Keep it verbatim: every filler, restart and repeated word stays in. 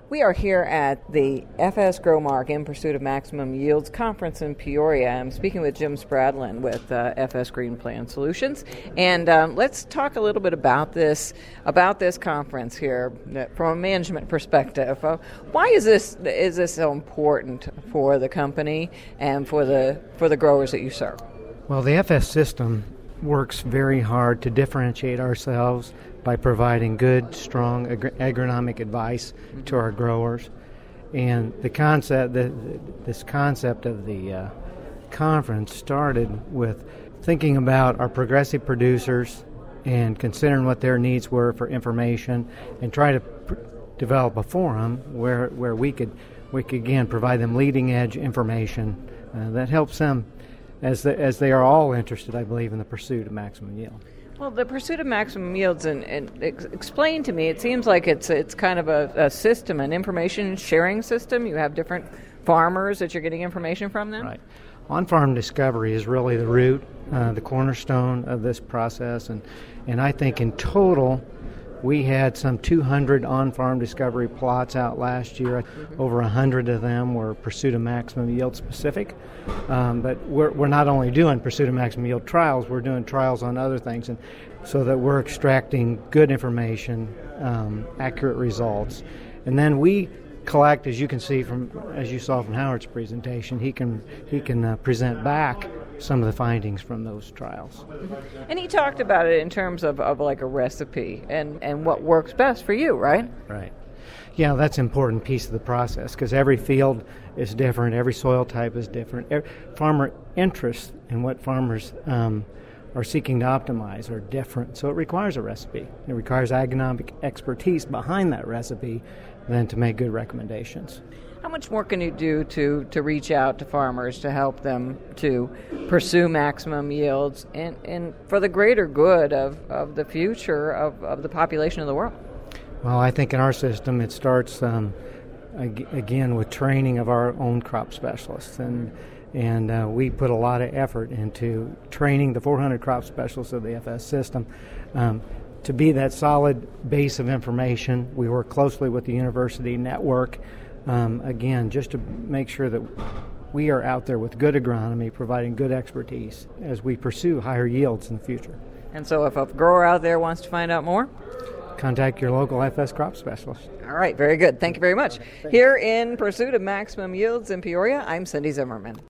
We are here at the F S Growmark In Pursuit of Maximum Yields conference in Peoria. I'm speaking with Jim Spradlin with uh, F S Green Plan Solutions, and um, let's talk a little bit about this about this conference here from a management perspective. Uh, why is this is this so important for the company and for the for the growers that you serve? Well, the F S system works very hard to differentiate ourselves by providing good, strong agri- agronomic advice mm-hmm. to our growers. And the concept, the, the, this concept of the uh, conference started with thinking about our progressive producers and considering what their needs were for information, and try to pr- develop a forum where where we could we could again provide them leading edge information uh, that helps them as the, as they are all interested, I believe, in the pursuit of maximum yield. Well, the pursuit of maximum yields, and, and ex- explain to me, it seems like it's it's kind of a, a system, an information sharing system. You have different farmers that you're getting information from them? Right. On-farm discovery is really the root, uh, the cornerstone of this process, and, and I think in total we had some two hundred on-farm discovery plots out last year. Mm-hmm. Over one hundred of them were pursuit of maximum yield specific. Um, but we're, we're not only doing pursuit of maximum yield trials, we're doing trials on other things, and so that we're extracting good information, um, accurate results. And then we collect, as you can see from, as you saw from Howard's presentation, he can he can uh, present back some of the findings from those trials. And he talked about it in terms of, of like a recipe and, and what works best for you, right? Right. Yeah, that's an important piece of the process because every field is different, every soil type is different. Every farmer interests in what farmers um, are seeking to optimize are different, so it requires a recipe. It requires agronomic expertise behind that recipe then to make good recommendations. How much more can you do to, to reach out to farmers to help them to pursue maximum yields and, and for the greater good of, of the future of, of the population of the world? Well, I think in our system it starts, um, ag- again, with training of our own crop specialists. And and uh, we put a lot of effort into training the four hundred crop specialists of the F S system um, to be that solid base of information. We work closely with the university network, um, again, just to make sure that we are out there with good agronomy, providing good expertise as we pursue higher yields in the future. And so if a grower out there wants to find out more, contact your local F S crop specialist. All right, very good. Thank you very much. Here in Pursuit of Maximum Yields in Peoria, I'm Cindy Zimmerman.